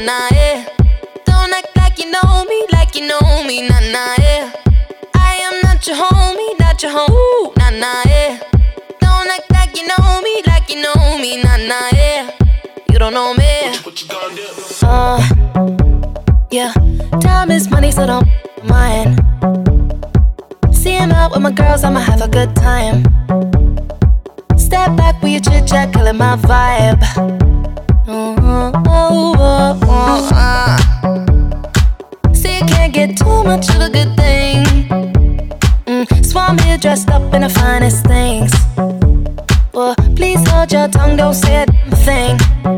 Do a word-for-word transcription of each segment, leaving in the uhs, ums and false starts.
nah, yeah. Don't act like you know me, like you know me, nah, nah, yeah. I am not your homie, not your home, nah, nah, yeah. Don't act like you know me, like you know me, nah, nah, yeah. You don't know me. What you, what you gonna do? Uh, yeah. Time is money, so don't mind. See him out with my girls, I'ma have a good time. Step back with your chit chat, killing my vibe. Oh, oh, oh, oh, uh. See, you can't get too much of a good thing. Mm, so I'm here dressed up in the finest things. Well, please hold your tongue, don't say a damn thing.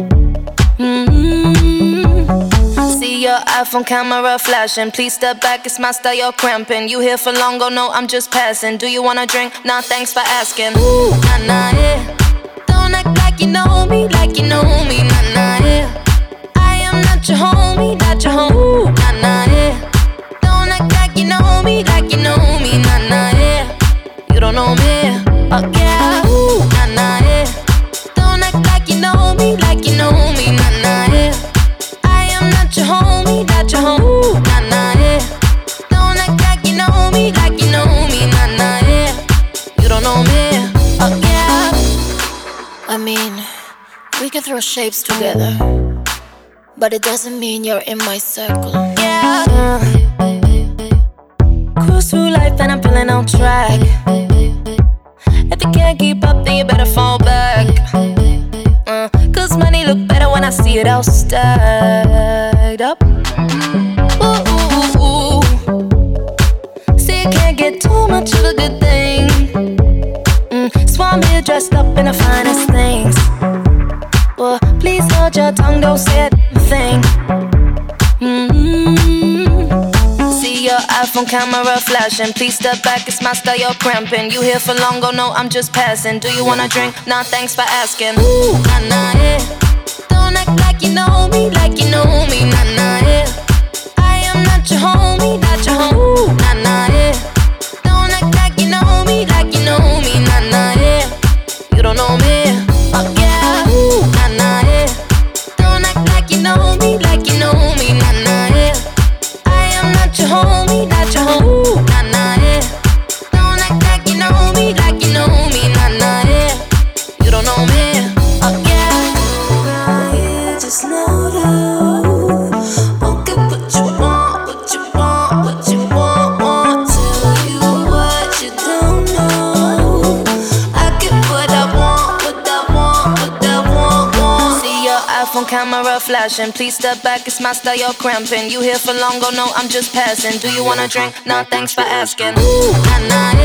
Mm-hmm. See your iPhone camera flashing. Please step back, it's my style, you're cramping. You here for long, go no, I'm just passing. Do you wanna drink? Nah, thanks for asking. Ooh, nah, nah, yeah. Don't act like you know me, like you know me, nah, nah, yeah. I am not your homie, not your home, ooh, nah, nah, yeah. Don't act like you know me, like you know me, nah, nah, yeah. You don't know me, oh yeah, ooh, nah, nah, yeah. Don't act like you know me, like you know me, nah, nah, yeah. I am not your homie, not your home, ooh, nah, nah, yeah. Don't act like you know me, like you know me, nah, nah, yeah. You don't know me, oh yeah. I mean, we can throw shapes together, but it doesn't mean you're in my circle. Yeah. Uh, cruise through life and I'm feeling on track. If you can't keep up, then you better fall back. Uh, Cause money look better when I see it all stacked up. Ooh, ooh, ooh, ooh. See, you can't get too much of a good thing. Mm, so I'm here dressed up in the finest things. Well, please hold your tongue, don't say a damn thing. Mm-hmm. See your iPhone camera flashing. Please step back, it's my style, you're cramping. You here for long, go no, I'm just passing. Do you wanna drink? Nah, thanks for asking. Ooh, nah, nah, yeah. Don't act like you know me, like you know me, nah, nah, yeah. I am not your homie, not your home, ooh, nah, nah, yeah. Don't act like you know me, like you know me, nah, nah, yeah. You don't know me, oh yeah, ooh, nah, nah, yeah. Don't act like you know me, like you know me, nah, nah, yeah. I am not your homie, not your home, ooh, nah, nah, yeah. Don't act like you know me, like you know me, nah, nah, yeah. You don't know me, oh yeah. Right here, just know that. Okay, what you want, what you want, what you want, want. Tell you what you don't know. I get what I want, what I want, what I want, want. See your iPhone camera flashing. Please step back, it's my style, you're cramping. You here for long, go no, I'm just passing. Do you wanna drink? Nah, thanks for asking. Ooh, nah, nah, yeah.